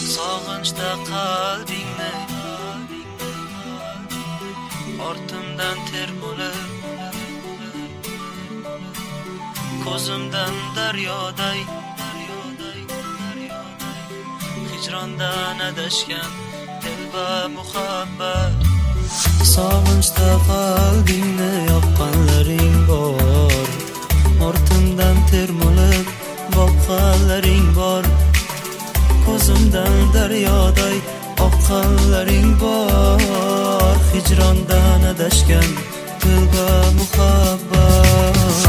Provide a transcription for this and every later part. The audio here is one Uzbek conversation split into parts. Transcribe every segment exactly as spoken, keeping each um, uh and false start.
Sog'inchda qalbingni ortimdan ter bo'lib, ko'zimdan daryoday hijrondan adashgan dilba muhabbat. Sog'inchda qalbingni yoqqanlaring bor, ortimdan ter bo'lib boqqanlaring bor, ko'zimdan daryoday oqqanlaring bor, hijrondan adashgan dilba muhabbat.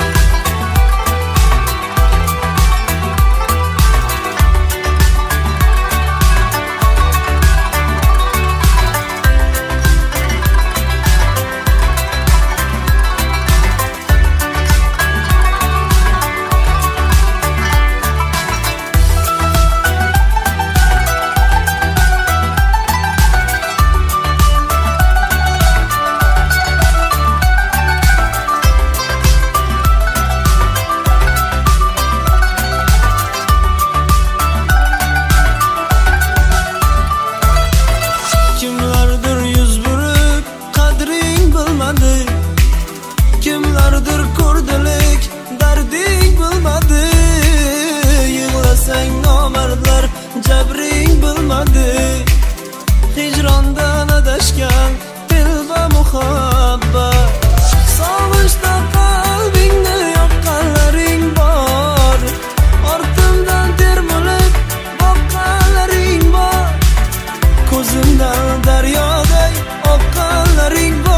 Kimlardir ko'rdilik darding bilmadi, yig'lasang nomardlar jabring bilmadi, hijrondan adashgan dilba muhabbat. Sog'inchda qalbingni yoqqanlaring bor, ortimdan ter bo'lib boqqanlaring bor, ko'zimdan daryoday oqqanlaring bor,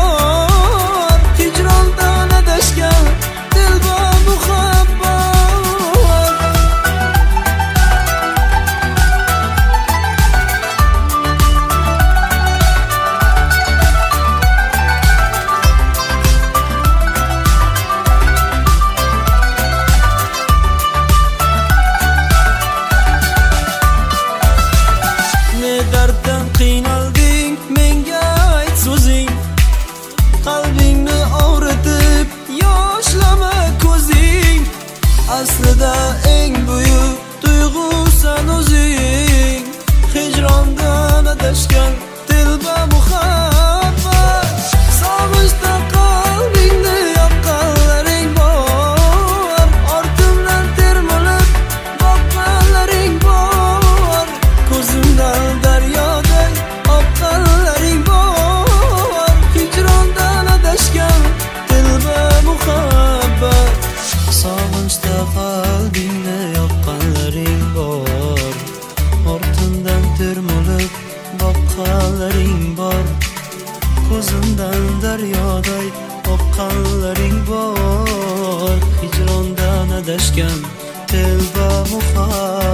darddan qiynalding, menga ayt so'zing, qalbingni og'ritib yoshlama ko'zing, aslida eng buyuk tuyg'usan o'zing, hijrondan adashgan dilba muhabbat. Sog'inchda qalbingni yoqqanlaring bor, ortimdan ter bo'lib boqqanlaring bor, ko'zimdan daryoday oqqanlaring bor, hijrondan adashgan dilba muhabbat. Sog'inchda qalbingni yoqqanlaring bor, ortimdan ter bo'lib boqqanlaring bor, ko'zimdan daryoday oqqanlaring bor, hijrondan adashgan dilba muhabbat.